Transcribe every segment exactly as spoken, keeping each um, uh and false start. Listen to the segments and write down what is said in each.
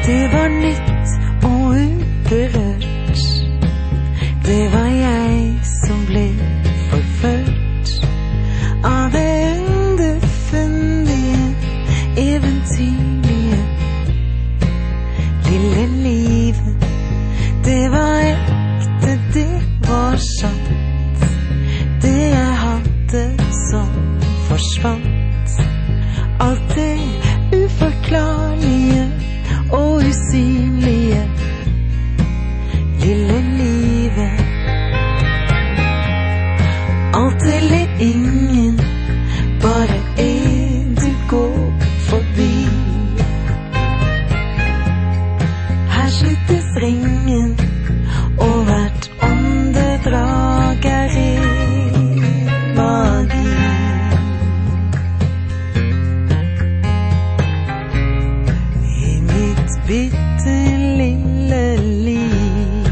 Det var nytt og uberørt. Det var jeg som ble forført av det underfundige, eventyrlige lille livet. Det var ekte, det var sant. Det jeg hadde som forsvant. Alt det uforklarlige og usynlige lille livet. Alt eller ingen, bare en du går forbi. Her sluttes ringen, og hvert åndedrag er ren magi. I mitt bitte lille liv.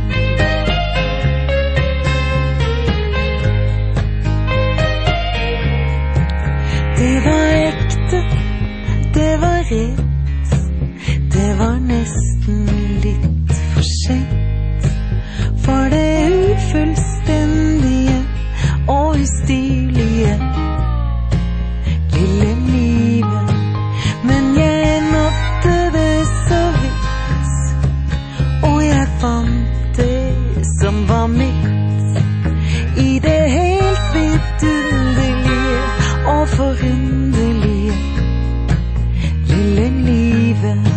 Det var ekte, det var rett. Det var nesten litt for sent for det ufullstendige og ustyrlige lille livet. Men jeg nådde det så vidt, og jeg fant det som var mitt i det helt vidunderlige og forunderlige lille livet.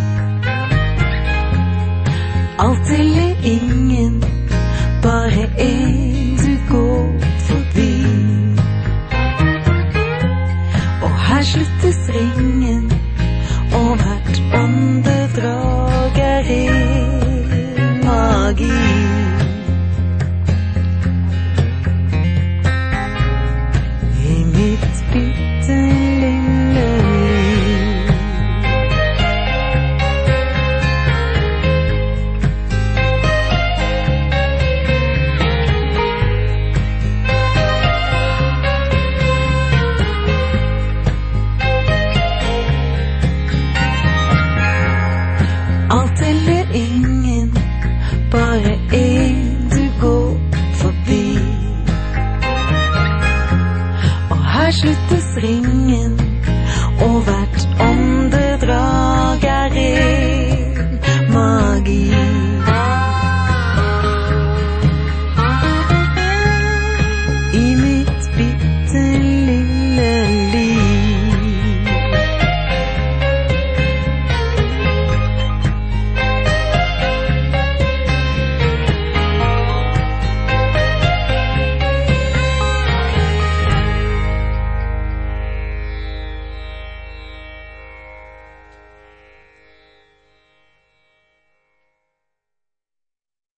Alt eller ingen, bare en du går forbi. Og her sluttes ringen.